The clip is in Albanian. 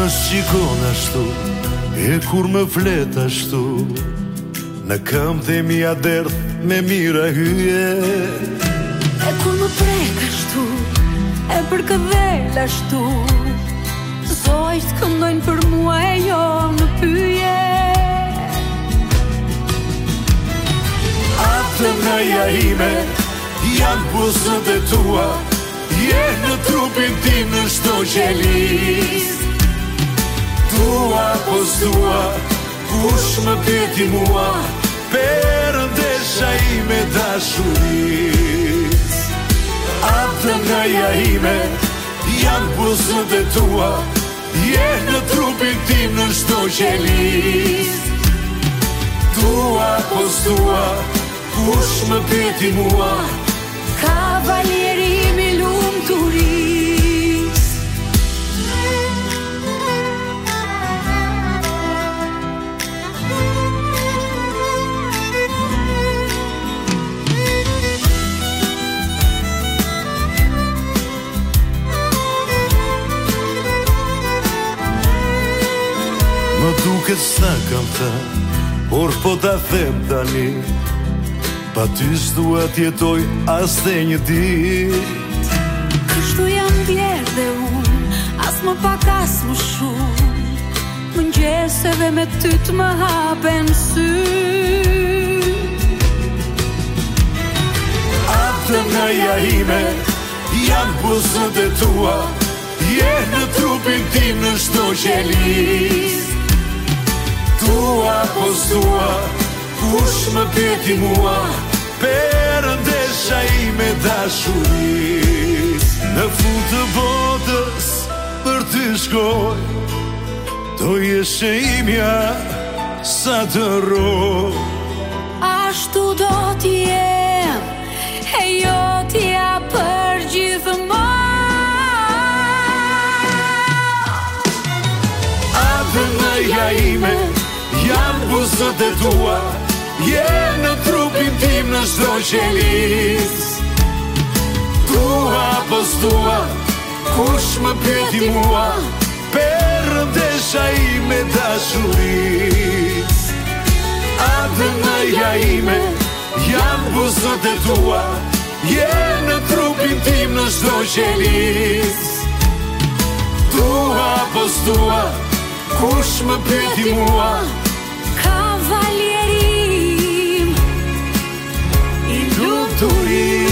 shikon ashtu, e kur më flet ashtu, në këmbë dhe mia derdh me mira hyje. E kur më prek ashtu, e përkëdhel ashtu, zojt këndojnë për mua e jo në pyje. Atë nëja ime, janë buzët e tua, je në trupin tim në shto qelis. Tua po s'tua, kush më pyeti mua, perëndesha ime dashuris. Atë nëja ime, janë buzët e tua, je në trupin tim në shto qelis. Tua po s'tua, kush më pyeti mua, kavalieri mi lumturis. Më duket s'na kam thënë, por po ta them tani, pa ty s'dua t'jetoj as dhe një dit. Kështu jam vjerë dhe unë, as më pak as më shumë, mëngjeseve me ty t'më hapen syt. Atë nëja ime, janë buzët e tua, je në trupin tim në shto qelis. Tua po s'tua, kush më pyeti mua, perëndesha ime dashuris. Në fund të botës për ty shkoj, do jeshe imja sa të roj. Ashtu do t'jem, e jo t'ja për gjithmonë. Atë nëja ime, janë buzët e tua, je në trupin tim në shdo qelis. Tua po s'tua, kush më pyeti mua, perëndesha ime dashuris. Atë nëja ime, janë buzët e tua, je në trupin tim në shdo qelis. Tua po s'tua, kush më pyeti mua, kavalierim i lumturis.